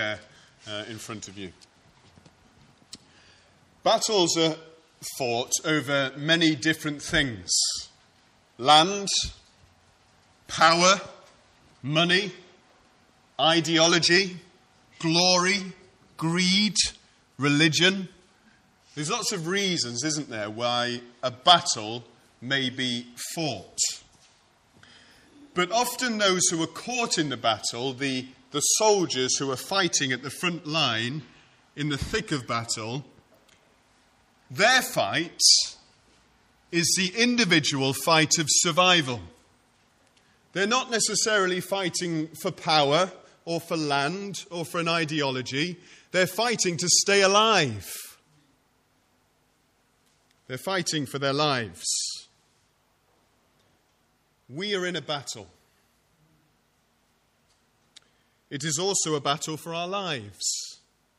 there in front of you. Battles are fought over many different things. Land, power, money, ideology, glory, greed, religion. There's lots of reasons, isn't there, why a battle may be fought. But often those who are caught in the battle, the soldiers who are fighting at the front line in the thick of battle, their fight is the individual fight of survival. They're not necessarily fighting for power or for land or for an ideology. They're fighting to stay alive. They're fighting for their lives. We are in a battle. It is also a battle for our lives.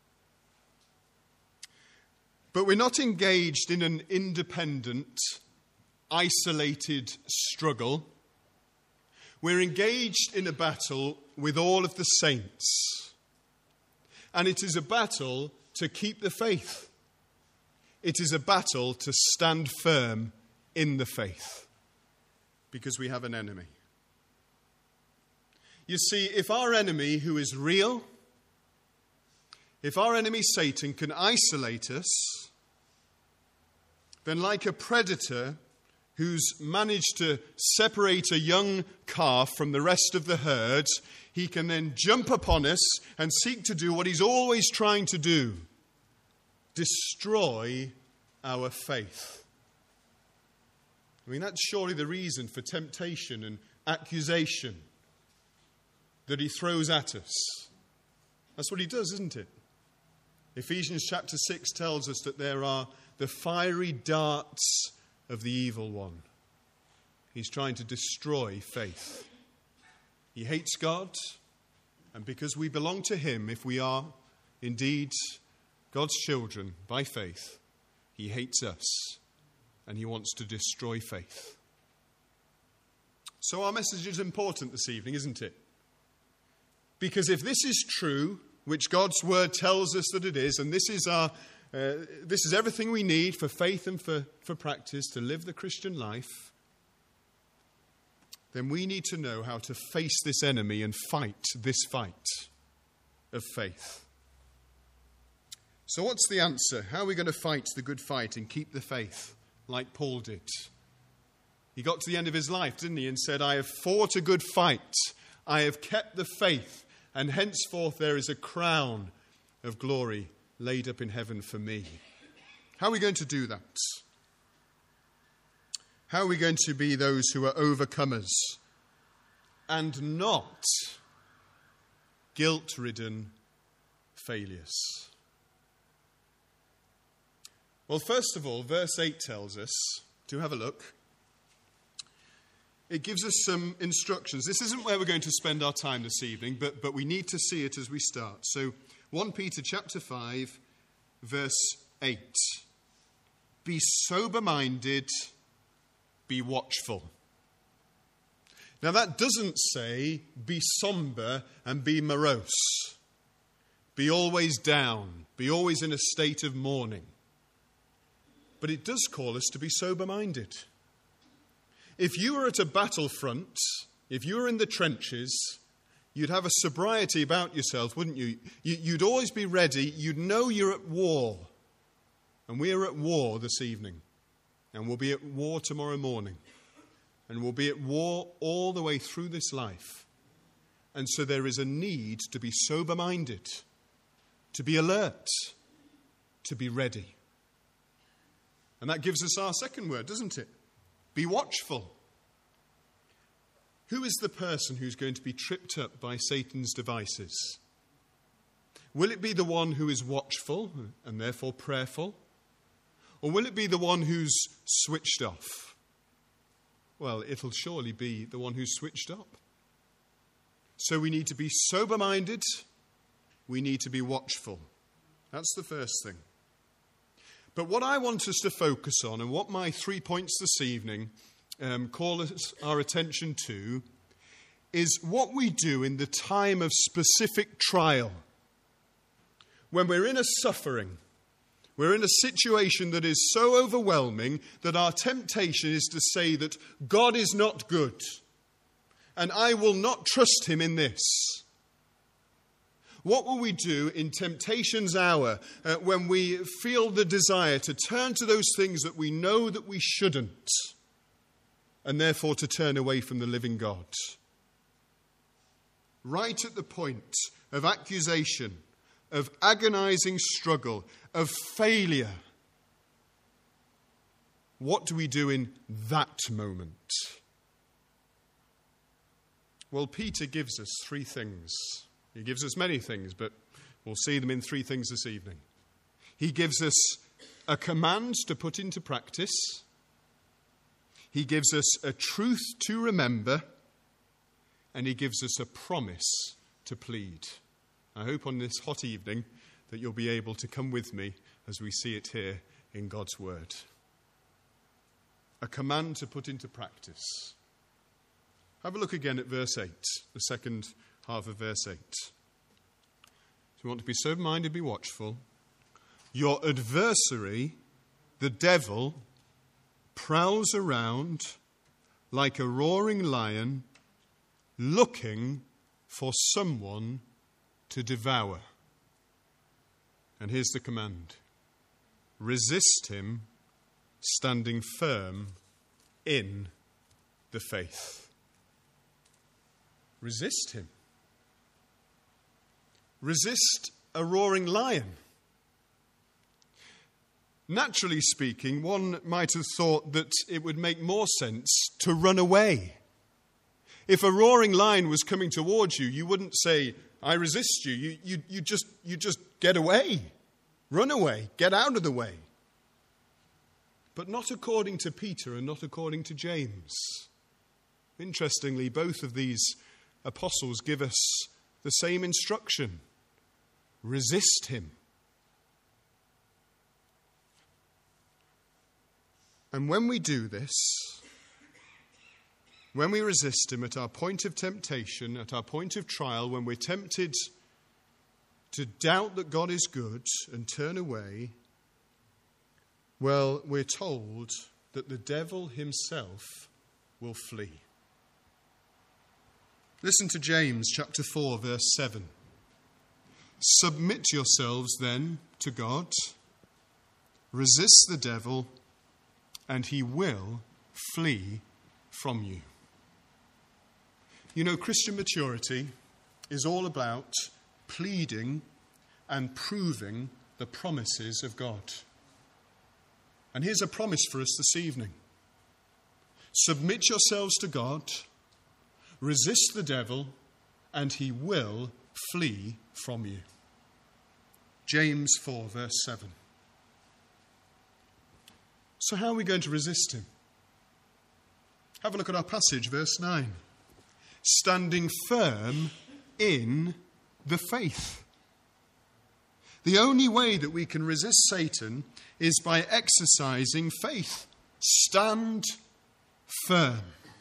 But we're not engaged in an independent, isolated struggle. We're engaged in a battle with all of the saints. And it is a battle to keep the faith. It is a battle to stand firm in the faith. Because we have an enemy. You see, if our enemy, who is real, if our enemy Satan can isolate us, then like a predator who's managed to separate a young calf from the rest of the herd, he can then jump upon us and seek to do what he's always trying to do: destroy our faith. I mean, that's surely the reason for temptation and accusation that he throws at us. That's what he does, isn't it? Ephesians chapter 6 tells us that there are the fiery darts of the evil one. He's trying to destroy faith. He hates God, and because we belong to him, if we are indeed God's children by faith, he hates us, and he wants to destroy faith. So our message is important this evening, isn't it? Because if this is true, which God's word tells us that it is, and this is everything we need for faith and for practice to live the Christian life, then we need to know how to face this enemy and fight this fight of faith. So what's the answer? How are we going to fight the good fight and keep the faith like Paul did? He got to the end of his life, didn't he, and said, I have fought a good fight. I have kept the faith. And henceforth there is a crown of glory laid up in heaven for me. How are we going to do that? How are we going to be those who are overcomers and not guilt-ridden failures? Well, first of all, verse 8 tells us, to have a look, it gives us some instructions. This isn't where we're going to spend our time this evening, but we need to see it as we start. So 1 Peter chapter 5, verse 8. Be sober-minded, be watchful. Now that doesn't say be somber and be morose. Be always down, be always in a state of mourning. But it does call us to be sober-minded. If you were at a battlefront, if you were in the trenches, you'd have a sobriety about yourself, wouldn't you? You'd always be ready. You'd know you're at war. And we're at war this evening. And we'll be at war tomorrow morning. And we'll be at war all the way through this life. And so there is a need to be sober-minded, to be alert, to be ready. And that gives us our second word, doesn't it? Be watchful. Who is the person who's going to be tripped up by Satan's devices? Will it be the one who is watchful and therefore prayerful? Or will it be the one who's switched off? Well, it'll surely be the one who's switched up. So we need to be sober-minded. We need to be watchful. That's the first thing. But what I want us to focus on, and what my 3 points this evening call our attention to, is what we do in the time of specific trial when we're in a suffering, we're in a situation that is so overwhelming that our temptation is to say that God is not good and I will not trust him in this. What will we do in temptation's hour when we feel the desire to turn to those things that we know that we shouldn't, and therefore to turn away from the living God? Right at the point of accusation, of agonizing struggle, of failure, what do we do in that moment? Well, Peter gives us three things. He gives us many things, but we'll see them in three things this evening. He gives us a command to put into practice. He gives us a truth to remember. And he gives us a promise to plead. I hope on this hot evening that you'll be able to come with me as we see it here in God's word. A command to put into practice. Have a look again at verse 8, the second half of verse 8. So you want to be sober-minded, be watchful. Your adversary, the devil, prowls around like a roaring lion, looking for someone to devour. And here's the command. Resist him, standing firm in the faith. Resist him. Resist a roaring lion. Naturally speaking, one might have thought that it would make more sense to run away. If a roaring lion was coming towards you, you wouldn't say, I resist you. You just get away. Run away. Get out of the way. But not according to Peter and not according to James. Interestingly, both of these apostles give us the same instruction. Resist him. And when we do this, when we resist him at our point of temptation, at our point of trial, when we're tempted to doubt that God is good and turn away, well, we're told that the devil himself will flee. Listen to James chapter 4, verse 7. Submit yourselves then to God. Resist the devil, and he will flee from you. You know, Christian maturity is all about pleading and proving the promises of God. And here's a promise for us this evening. Submit yourselves to God, resist the devil, and he will flee from you. James 4, verse 7. So how are we going to resist him? Have a look at our passage, verse 9. Standing firm in the faith. The only way that we can resist Satan is by exercising faith. Stand firm.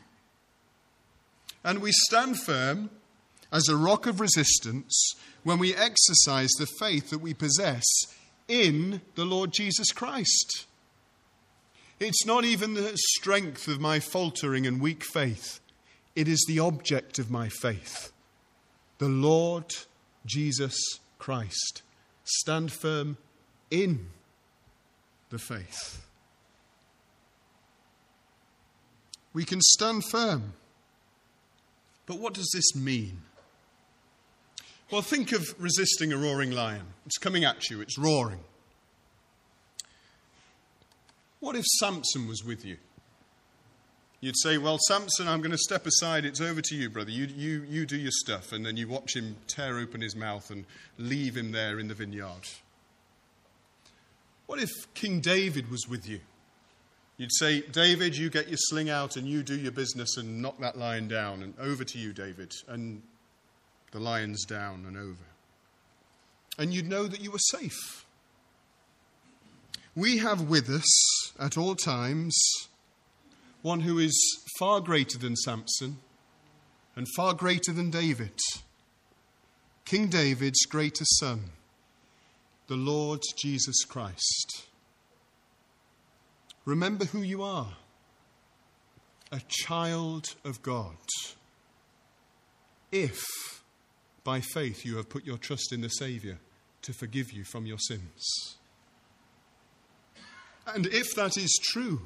And we stand firm as a rock of resistance when we exercise the faith that we possess in the Lord Jesus Christ. It's not even the strength of my faltering and weak faith. It is the object of my faith, the Lord Jesus Christ. Stand firm in the faith. We can stand firm. But what does this mean? Well, think of resisting a roaring lion. It's coming at you, it's roaring. What if Samson was with you? You'd say, well, Samson, I'm going to step aside. It's over to you, brother. You do your stuff. And then you watch him tear open his mouth and leave him there in the vineyard. What if King David was with you? You'd say, David, you get your sling out and you do your business and knock that lion down. And over to you, David. And the lion's down and over. And you'd know that you were safe. We have with us at all times one who is far greater than Samson and far greater than David. King David's greatest son. the Lord Jesus Christ. Remember who you are. A child of God. If, by faith, you have put your trust in the Saviour to forgive you from your sins. And if that is true,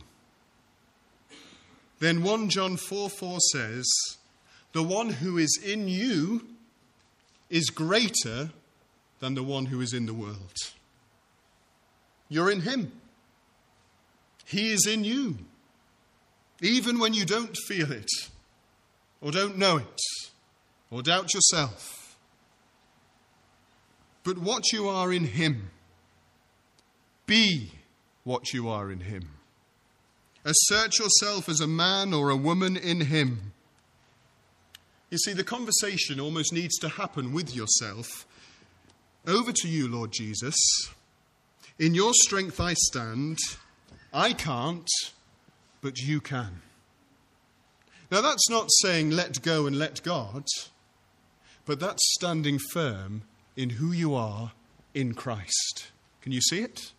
then 1 John 4:4 says, the one who is in you is greater than the one who is in the world. You're in him. He is in you. Even when you don't feel it, or don't know it, or doubt yourself. But what you are in him, be what you are in him. Assert yourself as a man or a woman in him. You see, the conversation almost needs to happen with yourself. Over to you, Lord Jesus. In your strength I stand. I can't, but you can. Now that's not saying let go and let God, but that's standing firm in who you are in Christ. Can you see it?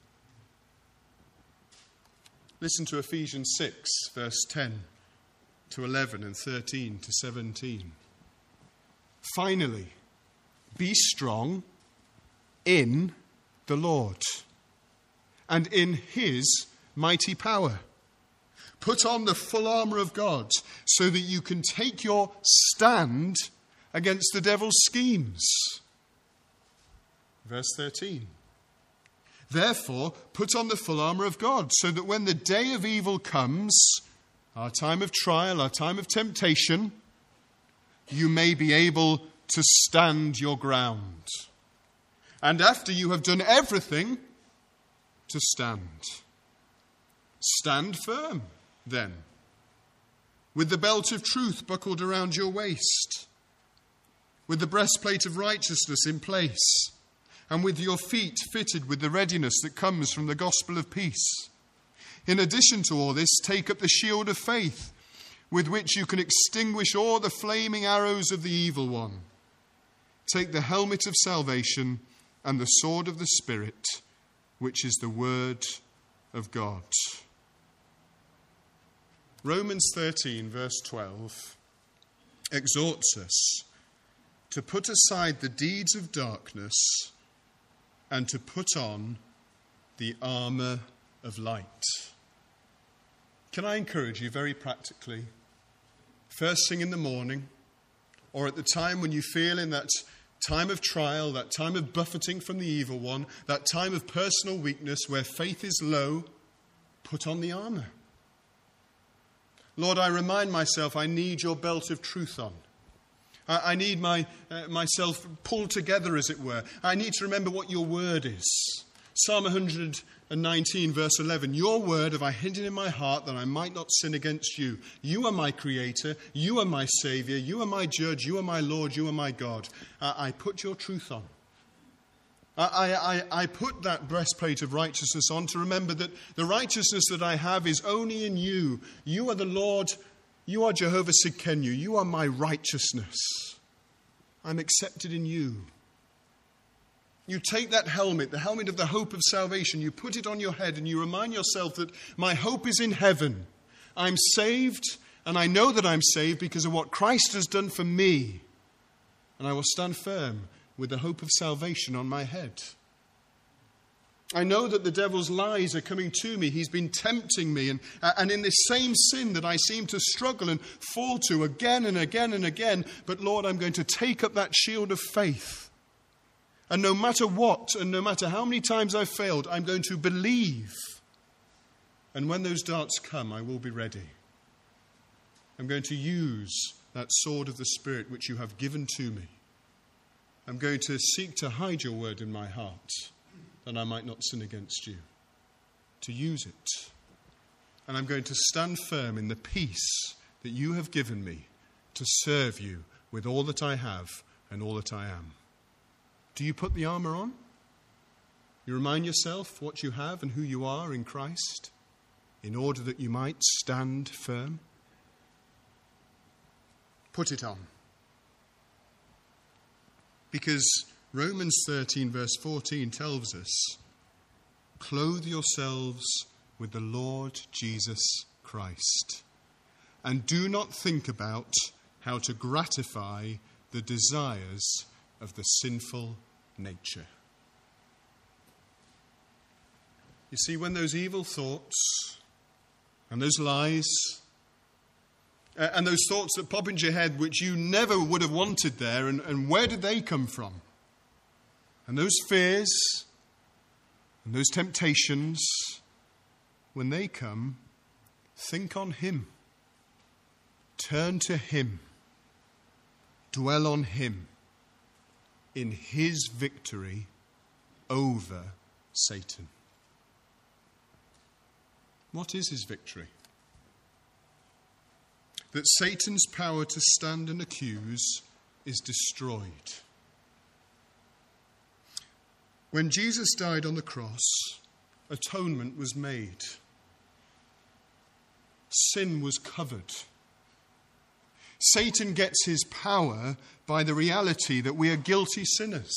Listen to Ephesians 6, verse 10 to 11 and 13 to 17. Finally, be strong in the Lord and in his mighty power. Put on the full armour of God so that you can take your stand against the devil's schemes. Verse 13. Therefore, put on the full armour of God so that when the day of evil comes, our time of trial, our time of temptation, you may be able to stand your ground. And after you have done everything, to stand. Stand firm, then, with the belt of truth buckled around your waist, with the breastplate of righteousness in place, and with your feet fitted with the readiness that comes from the gospel of peace. In addition to all this, take up the shield of faith, with which you can extinguish all the flaming arrows of the evil one. Take the helmet of salvation and the sword of the Spirit, which is the word of God. Romans 13, verse 12, exhorts us to put aside the deeds of darkness and to put on the armour of light. Can I encourage you very practically, first thing in the morning, or at the time when you feel in that time of trial, that time of buffeting from the evil one, that time of personal weakness where faith is low, put on the armour. Lord, I remind myself I need your belt of truth on. I need myself pulled together, as it were. I need to remember what your word is. Psalm 119, verse 11. Your word have I hidden in my heart that I might not sin against you. You are my creator. You are my saviour. You are my judge. You are my Lord. You are my God. I put your truth on. I put that breastplate of righteousness on to remember that the righteousness that I have is only in you. You are the Lord. You are Jehovah Sidkenu. You are my righteousness. I'm accepted in you. You take that helmet, the helmet of the hope of salvation, you put it on your head and you remind yourself that my hope is in heaven. I'm saved, and I know that I'm saved because of what Christ has done for me. And I will stand firm with the hope of salvation on my head. I know that the devil's lies are coming to me. He's been tempting me. And in this same sin that I seem to struggle and fall to again and again and again. But Lord, I'm going to take up that shield of faith. And no matter what, and no matter how many times I've failed, I'm going to believe. And when those darts come, I will be ready. I'm going to use that sword of the Spirit which you have given to me. I'm going to seek to hide your word in my heart, that I might not sin against you, to use it. And I'm going to stand firm in the peace that you have given me to serve you with all that I have and all that I am. Do you put the armour on? You remind yourself what you have and who you are in Christ in order that you might stand firm? Put it on. Because Romans 13 verse 14 tells us, clothe yourselves with the Lord Jesus Christ, and do not think about how to gratify the desires of the sinful nature. You see, when those evil thoughts and those lies and those thoughts that pop into your head which you never would have wanted there, and where did they come from? And those fears and those temptations, when they come, think on Him. Turn to Him. Dwell on Him in His victory over Satan. What is His victory? That Satan's power to stand and accuse is destroyed. When Jesus died on the cross, atonement was made. Sin was covered. Satan gets his power by the reality that we are guilty sinners.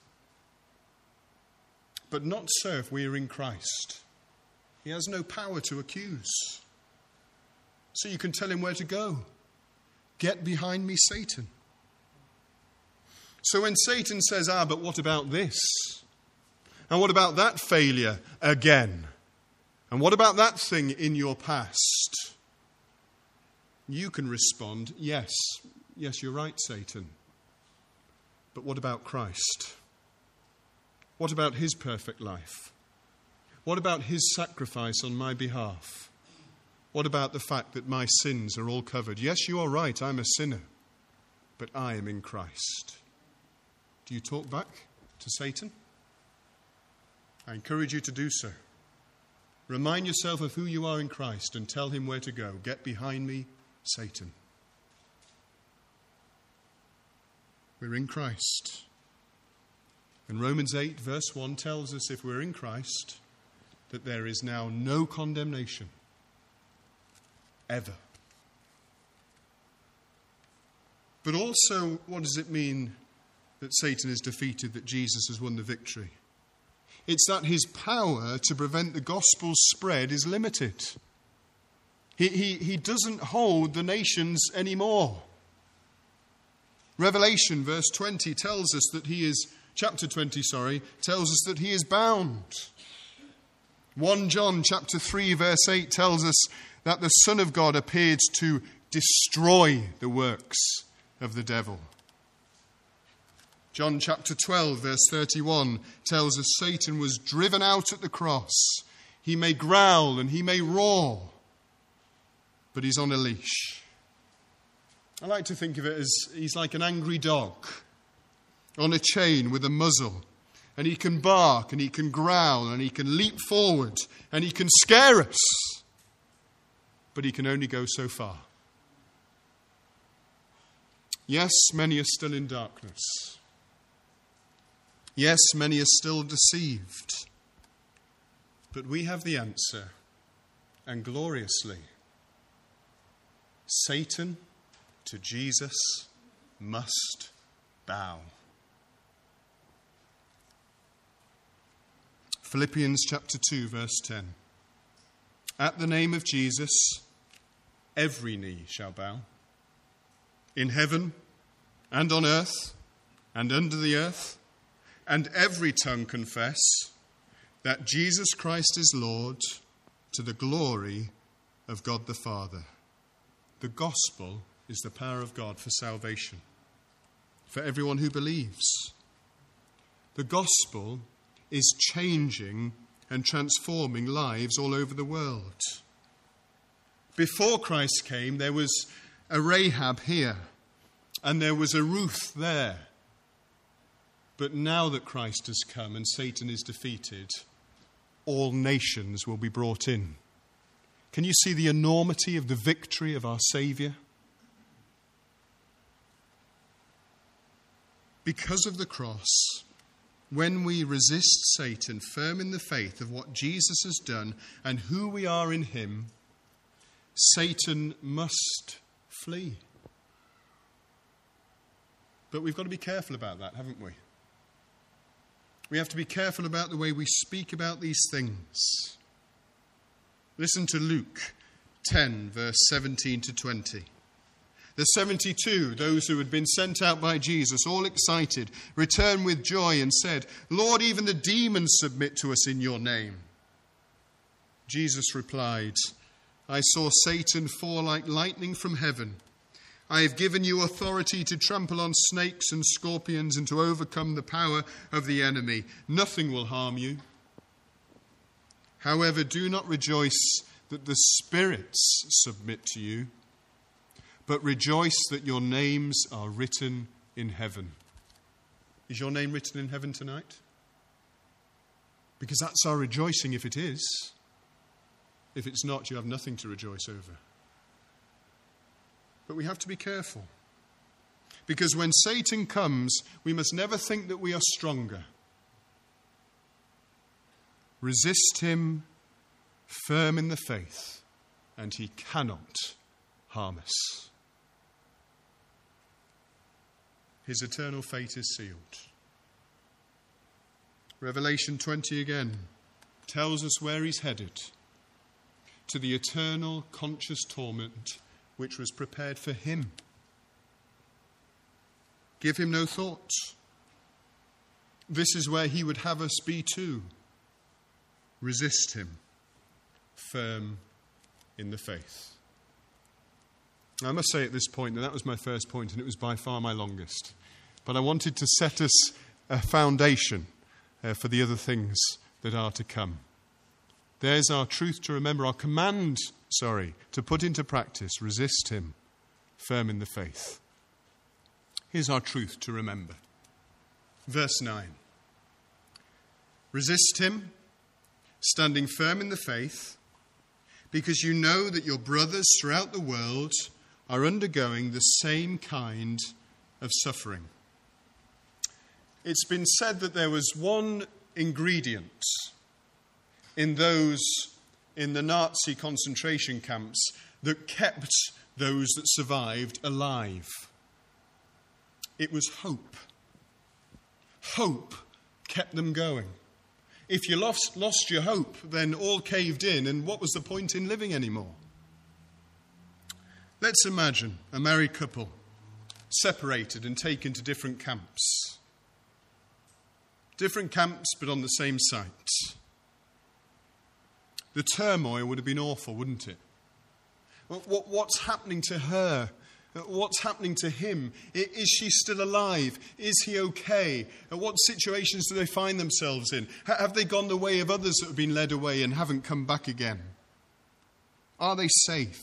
But not so if we are in Christ. He has no power to accuse. So you can tell him where to go. Get behind me, Satan. So when Satan says, but what about this? And what about that failure again? And what about that thing in your past? You can respond, yes, you're right, Satan. But what about Christ? What about His perfect life? What about His sacrifice on my behalf? What about the fact that my sins are all covered? Yes, you are right, I'm a sinner, but I am in Christ. Do you talk back to Satan? I encourage you to do so. Remind yourself of who you are in Christ and tell him where to go. Get behind me, Satan. We're in Christ. And Romans 8 verse 1 tells us if we're in Christ that there is now no condemnation. Ever. But also, what does it mean that Satan is defeated, that Jesus has won the victory? It's that his power to prevent the gospel's spread is limited. He doesn't hold the nations anymore. Revelation verse 20 tells us that chapter 20, tells us that he is bound. 1 John chapter 3 verse 8 tells us that the Son of God appeared to destroy the works of the devil. John chapter 12 verse 31 tells us Satan was driven out at the cross. He may growl and he may roar, but he's on a leash. I like to think of it as he's like an angry dog on a chain with a muzzle. And he can bark and he can growl and he can leap forward and he can scare us. But he can only go so far. Yes, many are still in darkness. Yes, many are still deceived. But we have the answer, and gloriously. Satan to Jesus must bow. Philippians chapter 2 verse 10. At the name of Jesus, every knee shall bow, in heaven and on earth and under the earth, and every tongue confess that Jesus Christ is Lord, to the glory of God the Father. The gospel is the power of God for salvation, for everyone who believes. The gospel is changing and transforming lives all over the world. Before Christ came, there was a Rahab here, and there was a Ruth there. But now that Christ has come and Satan is defeated, all nations will be brought in. Can you see the enormity of the victory of our Saviour? Because of the cross, when we resist Satan, firm in the faith of what Jesus has done and who we are in him, Satan must flee. But we've got to be careful about that, haven't we? We have to be careful about the way we speak about these things. Listen to Luke 10, verse 17 to 20. The 72, those who had been sent out by Jesus, all excited, returned with joy and said, "Lord, even the demons submit to us in your name." Jesus replied, "I saw Satan fall like lightning from heaven. I have given you authority to trample on snakes and scorpions and to overcome the power of the enemy. Nothing will harm you. However, do not rejoice that the spirits submit to you, but rejoice that your names are written in heaven." Is your name written in heaven tonight? Because that's our rejoicing if it is. If it's not, you have nothing to rejoice over. But we have to be careful. Because when Satan comes, we must never think that we are stronger. Resist him firm in the faith, and he cannot harm us. His eternal fate is sealed. Revelation 20 again tells us where he's headed. To the eternal conscious torment which was prepared for him. Give him no thought. This is where he would have us be too. Resist him, firm in the faith. I must say at this point that was my first point, and it was by far my longest. But I wanted to set us a foundation for the other things that are to come. There's our truth to remember, our command, to put into practice. Resist him, firm in the faith. Here's our truth to remember. Verse 9. Resist him, standing firm in the faith, because you know that your brothers throughout the world are undergoing the same kind of suffering. It's been said that there was one ingredient in the Nazi concentration camps that kept those that survived alive. It was hope. Hope kept them going. If you lost your hope, then all caved in, and what was the point in living anymore? Let's imagine a married couple separated and taken to different camps. Different camps, but on the same site. The turmoil would have been awful, wouldn't it? What's happening to her? What's happening to him? Is she still alive? Is he okay? What situations do they find themselves in? Have they gone the way of others that have been led away and haven't come back again? Are they safe?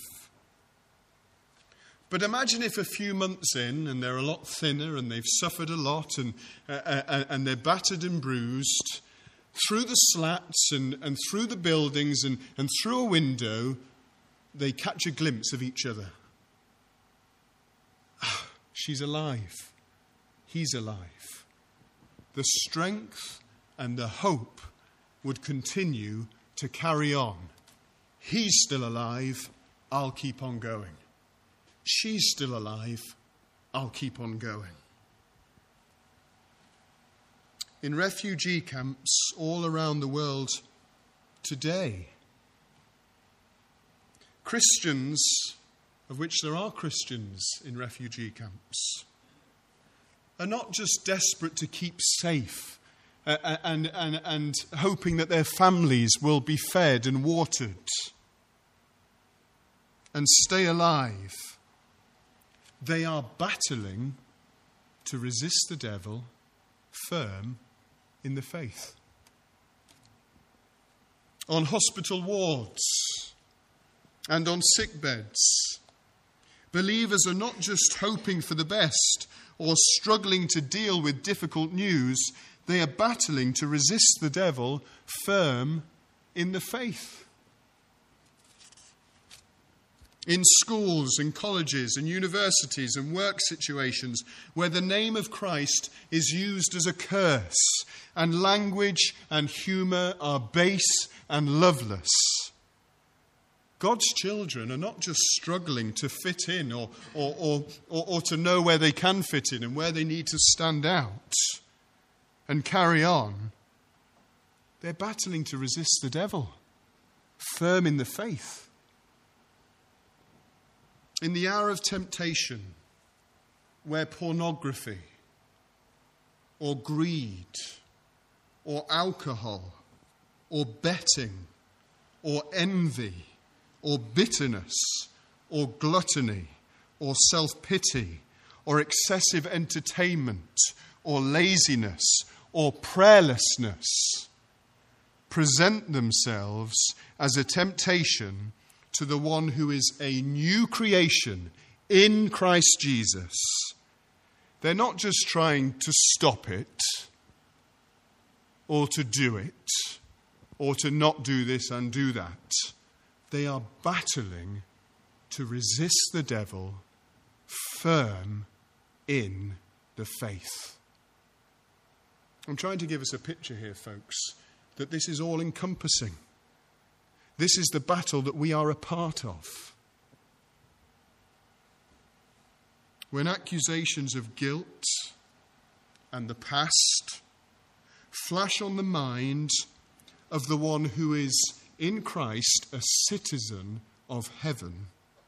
But imagine if a few months in, and they're a lot thinner, and they've suffered a lot, and they're battered and bruised, through the slats and through the buildings and through a window, they catch a glimpse of each other. She's alive. He's alive. The strength and the hope would continue to carry on. He's still alive. I'll keep on going. She's still alive. I'll keep on going. In refugee camps all around the world today, Christians, of which there are Christians in refugee camps, are not just desperate to keep safe and hoping that their families will be fed and watered and stay alive. They are battling to resist the devil, firm in the faith. On hospital wards and on sick beds, believers are not just hoping for the best or struggling to deal with difficult news. They are battling to resist the devil, firm in the faith. In schools and colleges and universities and work situations where the name of Christ is used as a curse and language and humour are base and loveless, God's children are not just struggling to fit in or to know where they can fit in and where they need to stand out. and carry on, they're battling to resist the devil, firm in the faith. In the hour of temptation, where pornography or greed or alcohol or betting or envy or bitterness or gluttony or self-pity or excessive entertainment or laziness or prayerlessness present themselves as a temptation to the one who is a new creation in Christ Jesus, they're not just trying to stop it or to do it or to not do this and do that. They are battling to resist the devil, firm in the faith. I'm trying to give us a picture here, folks, that this is all encompassing. This is the battle that we are a part of. When accusations of guilt and the past flash on the mind of the one who is in Christ a citizen of heaven,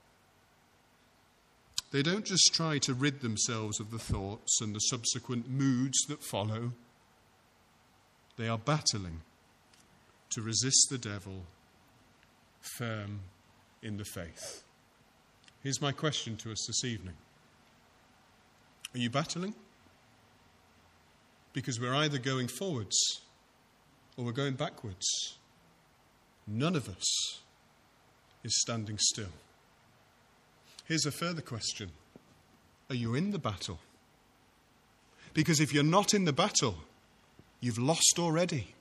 they don't just try to rid themselves of the thoughts and the subsequent moods that follow. They are battling to resist the devil, firm in the faith. Here's my question to us this evening. Are you battling? Because we're either going forwards or we're going backwards. None of us is standing still. Here's a further question. Are you in the battle? Because if you're not in the battle, you've lost already.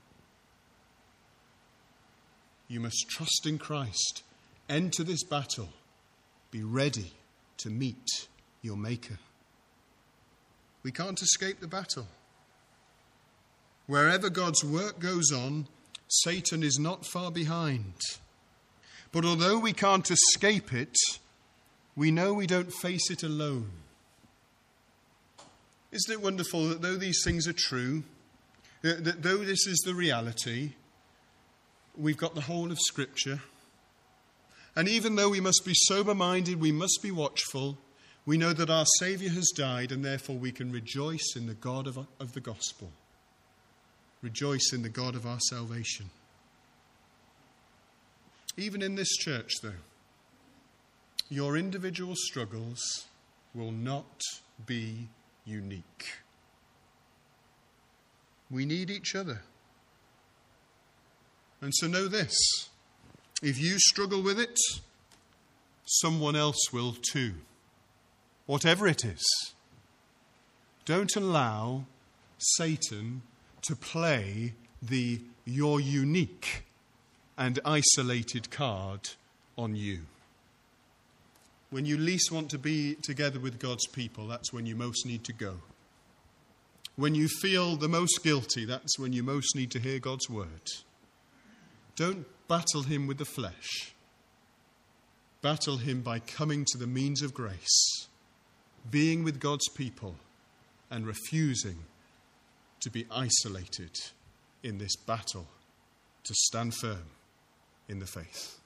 You must trust in Christ. Enter this battle. Be ready to meet your Maker. We can't escape the battle. Wherever God's work goes on, Satan is not far behind. But although we can't escape it, we know we don't face it alone. Isn't it wonderful that though these things are true, that though this is the reality, we've got the whole of Scripture. And even though we must be sober-minded, we must be watchful, we know that our Saviour has died, and therefore we can rejoice in the God of the gospel. Rejoice in the God of our salvation. Even in this church, though, your individual struggles will not be unique. We need each other. And so know this, if you struggle with it, someone else will too. Whatever it is, don't allow Satan to play the "you're unique" and isolated card on you. When you least want to be together with God's people, that's when you most need to go. When you feel the most guilty, that's when you most need to hear God's word. Don't battle him with the flesh. Battle him by coming to the means of grace, being with God's people, and refusing to be isolated in this battle to stand firm in the faith.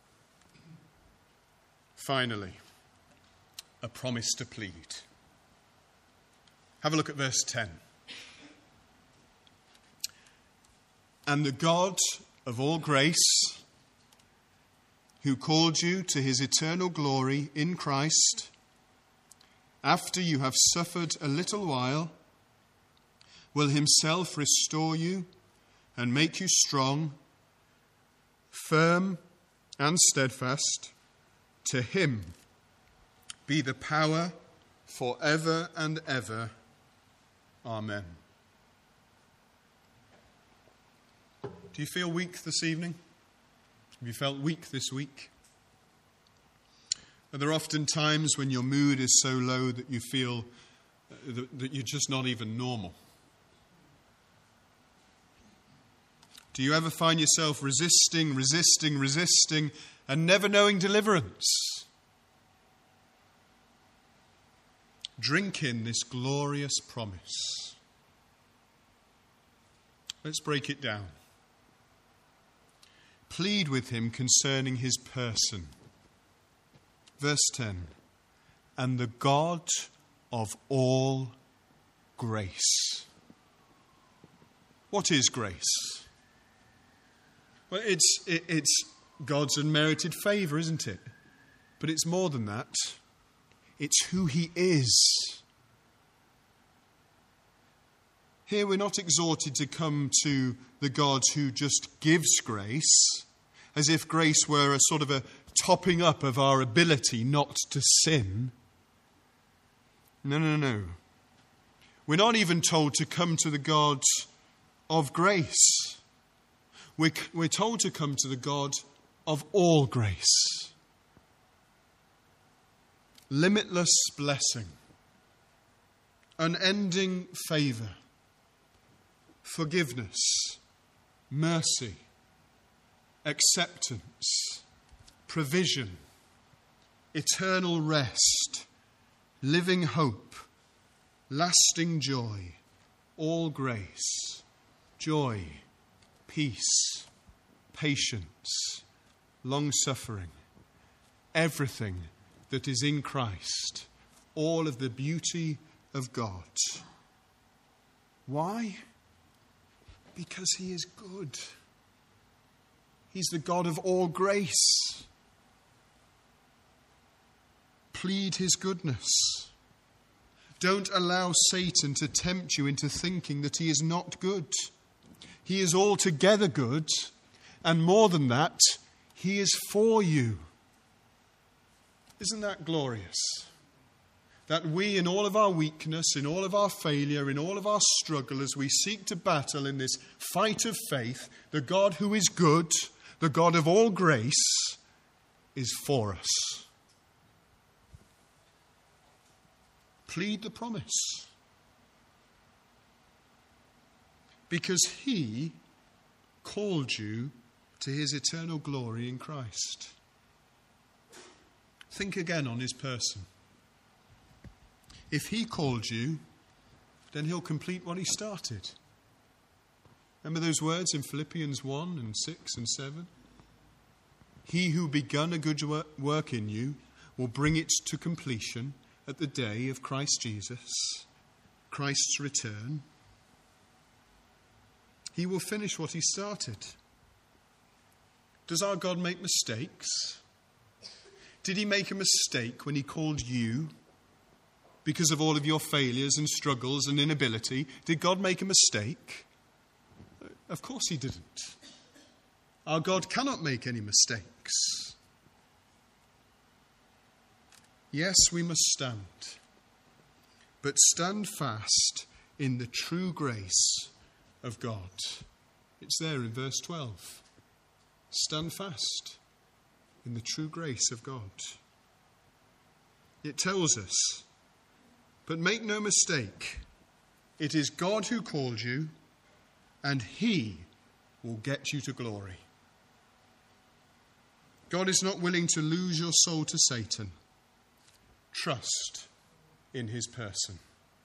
Finally, a promise to plead. Have a look at verse 10. And the God of all grace, who called you to his eternal glory in Christ, after you have suffered a little while, will himself restore you and make you strong, firm and steadfast. To him be the power forever and ever. Amen. Do you feel weak this evening? Have you felt weak this week? Are there often times when your mood is so low that you feel that you're just not even normal? Do you ever find yourself resisting, and never knowing deliverance? Drink in this glorious promise. Let's break it down. Plead with him concerning his person. Verse 10. And the God of all grace. What is grace? Well, it's God's unmerited favour, isn't it? But it's more than that. It's who he is. Here we're not exhorted to come to the God who just gives grace, as if grace were a sort of a topping up of our ability not to sin. No. We're not even told to come to the God of grace. We're told to come to the God of all grace. Limitless blessing, unending favour, forgiveness, mercy, acceptance, provision, eternal rest, living hope, lasting joy, all grace, joy, peace, patience, long-suffering, everything that is in Christ, all of the beauty of God. Why? Because he is good. He's the God of all grace. Plead his goodness. Don't allow Satan to tempt you into thinking that he is not good. He is altogether good, and more than that, he is for you. Isn't that glorious? That we, in all of our weakness, in all of our failure, in all of our struggle, as we seek to battle in this fight of faith, the God who is good, the God of all grace, is for us. Plead the promise. Because he called you to his eternal glory in Christ. Think again on his person. If he called you, then he'll complete what he started. Remember those words in Philippians 1 and 6 and 7? He who begun a good work in you will bring it to completion at the day of Christ Jesus, Christ's return. He will finish what he started. Does our God make mistakes? Did he make a mistake when he called you because of all of your failures and struggles and inability? Did God make a mistake? Of course he didn't. Our God cannot make any mistakes. Yes, we must stand, but stand fast in the true grace of God. It's there in verse 12. Stand fast in the true grace of God. It tells us, but make no mistake, it is God who called you, and he will get you to glory. God is not willing to lose your soul to Satan. Trust in his person.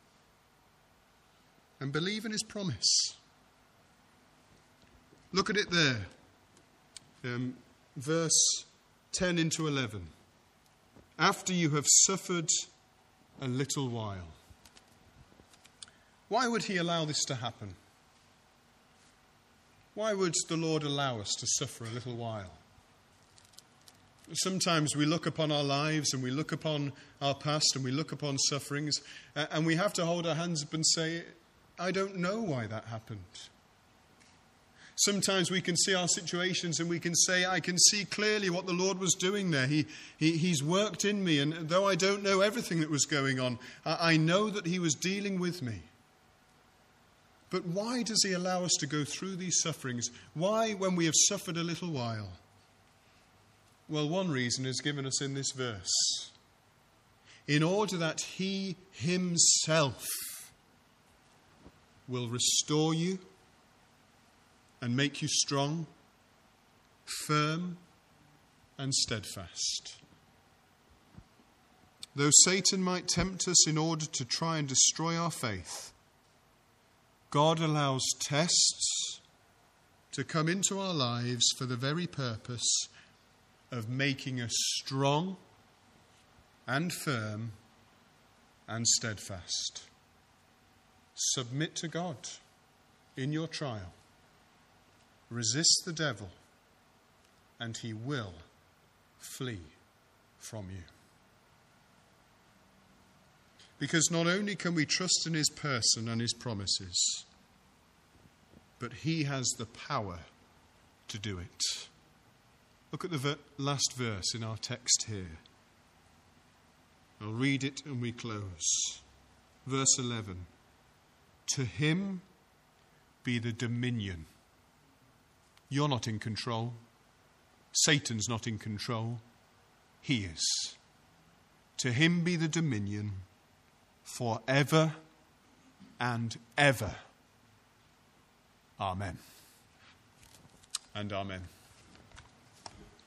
And believe in his promise. Look at it there. Verse 10 into 11. After you have suffered a little while. Why would he allow this to happen? Why would the Lord allow us to suffer a little while? Sometimes we look upon our lives and we look upon our past and we look upon sufferings and we have to hold our hands up and say, I don't know why that happened. Sometimes we can see our situations and we can say, I can see clearly what the Lord was doing there. He's worked in me, and though I don't know everything that was going on, I know that he was dealing with me. But why does he allow us to go through these sufferings? Why, when we have suffered a little while? Well, one reason is given us in this verse. In order that he himself will restore you and make you strong, firm, and steadfast. Though Satan might tempt us in order to try and destroy our faith, God allows tests to come into our lives for the very purpose of making us strong and firm and steadfast. Submit to God in your trial. Resist the devil, and he will flee from you. Because not only can we trust in his person and his promises, but he has the power to do it. Look at the last verse in our text here. I'll read it and we close. Verse 11. To him be the dominion. You're not in control. Satan's not in control. He is. To him be the dominion forever and ever. Amen. And amen.